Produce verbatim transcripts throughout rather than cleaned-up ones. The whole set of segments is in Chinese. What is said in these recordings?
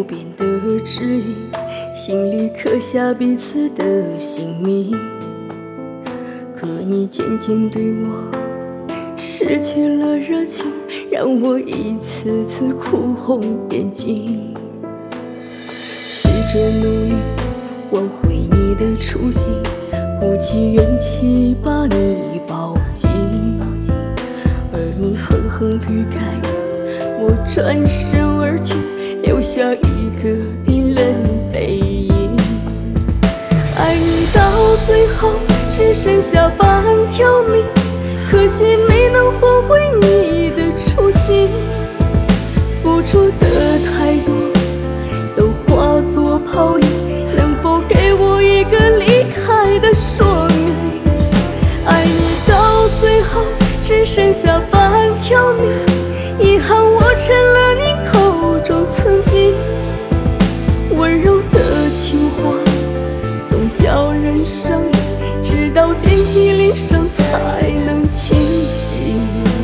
边的指引，心里刻下彼此的姓名。可你渐渐对我失去了热情，让我一次次哭红眼睛。试着努力挽回你的初心，鼓起勇气把你抱紧，而你狠狠推开我，转身而去，留下一个冰冷背影。爱你到最后只剩下半条命，可惜没能换回你的初心。付出的太多都化作泡影，能否给我一个离开的说明？爱你到最后只剩下半条命，遗憾我成了你口中曾经。温柔的情话总叫人上瘾，直到遍体鳞伤才能清醒。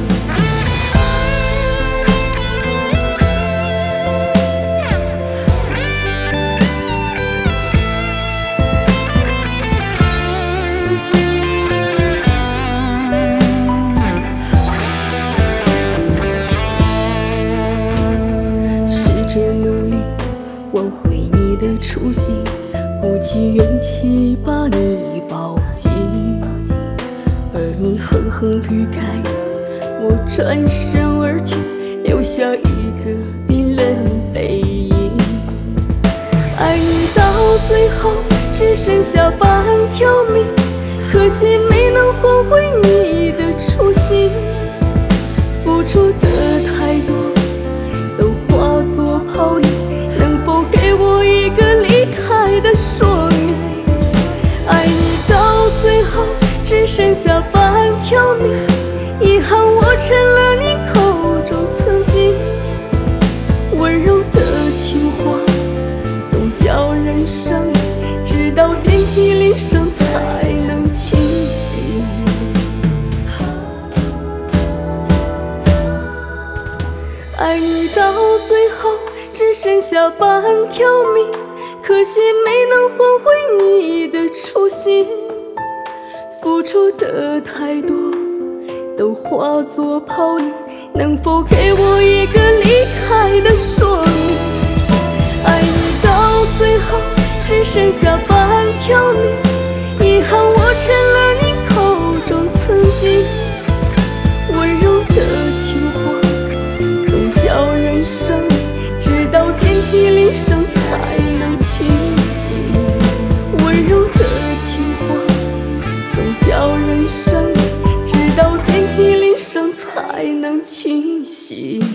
挽回你的初心，鼓起勇气把你抱紧，而你狠狠推开我，转身而去，留下一个冰冷背影。爱你到最后只剩下半条命，可惜没能换回你的初心。付出的太多都化作泡影，给我一个离开的说明。爱你到最后只剩下半条命，遗憾我成了你口中曾经。温柔的情话总叫人上瘾，直到遍体鳞伤才能清醒。爱你到最后只剩下半条命，可惜没能换回你的初心。付出的太多都化作泡影，能否给我一个离开的说明？爱你到最后只剩下半条命，遗憾我成了你口中曾经。温柔的情话总叫人上瘾，直到遍体鳞伤才能清醒。温柔的情话总叫人上瘾，直到遍体鳞伤才能清醒。